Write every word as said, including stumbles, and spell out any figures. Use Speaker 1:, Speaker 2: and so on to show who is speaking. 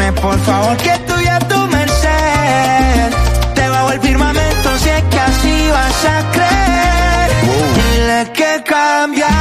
Speaker 1: Dime por favor que estoy a tu merced. Te bajo el firmamento si es que así vas a creer. Wow. Dile que cambia.